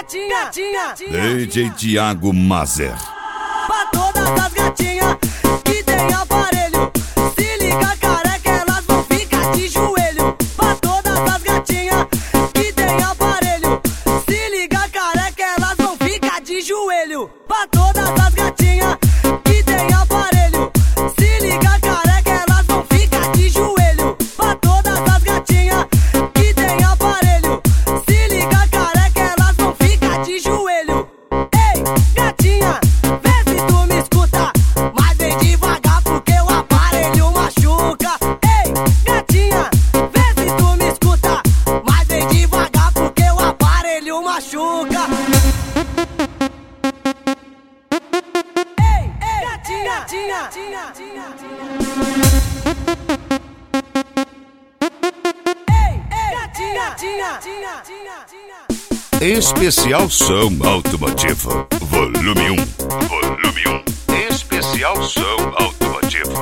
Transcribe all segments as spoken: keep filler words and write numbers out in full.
gatinha, gatinha, D J Thiago Mazer. pra todas as gatinhas que tem aparelho, se liga careca, elas vão ficar de joelho. Pra todas as gatinhas que tem aparelho, se liga careca, elas vão ficar de joelho. Pra todas as gatinhas que tem aparelho, se liga careca, elas vão ficar de joelho. Pra todas as gatinhas que tem aparelho, se liga careca, elas vão ficar de joelho. Ei, gatinha, vê se tu me escuta, mas vem devagar porque o aparelho machuca. Ei, gatinha, vê se tu me escuta, mas vem devagar porque o aparelho machuca. Ei, ei, gatinha, gatinha, gatinha, ei, ei, gatinha, gatinha, gatinha. Especial Som Automotivo, volume um. Volume um. Especial Som Automotivo.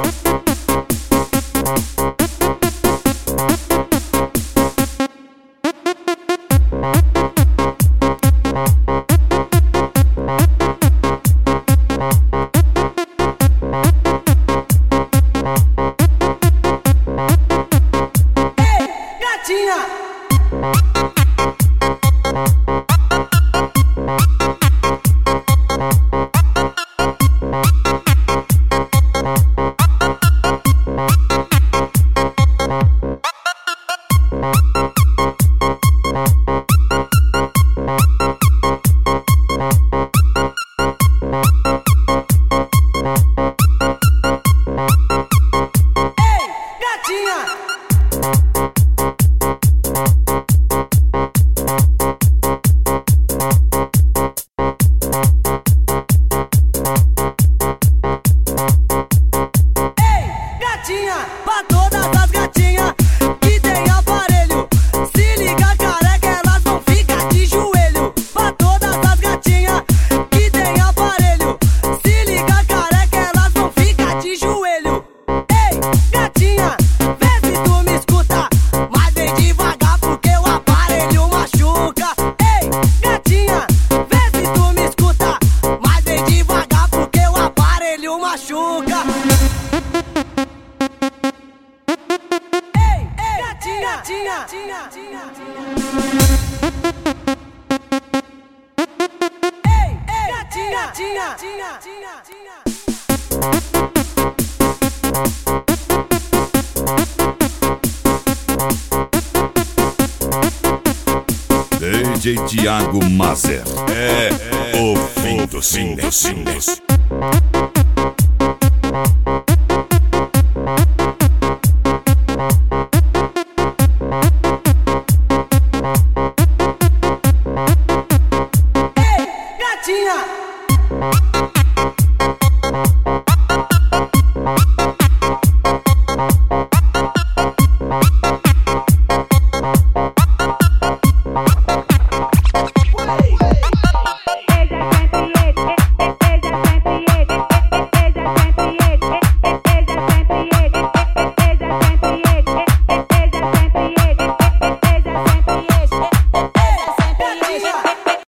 Ei, gatinha. Ei, gatinha. Ei, gatinha, pra todas as gatinhas que tem aparelho, se liga careca, elas vão ficar de joelho. Pra todas as gatinhas que tem aparelho, se liga careca, elas vão ficar de joelho. Ei, gatinha, vê se tu me escuta, mas vem devagar porque o aparelho machuca. Ei, gatinha, vê se tu me escuta, mas vem devagar porque o aparelho machuca. Ei, ei, gatinha, gatinha, gatinha. Ei, ei, gatinha, gatinha, gatinha. D J Thiago Mazer. É o fim do silêncio.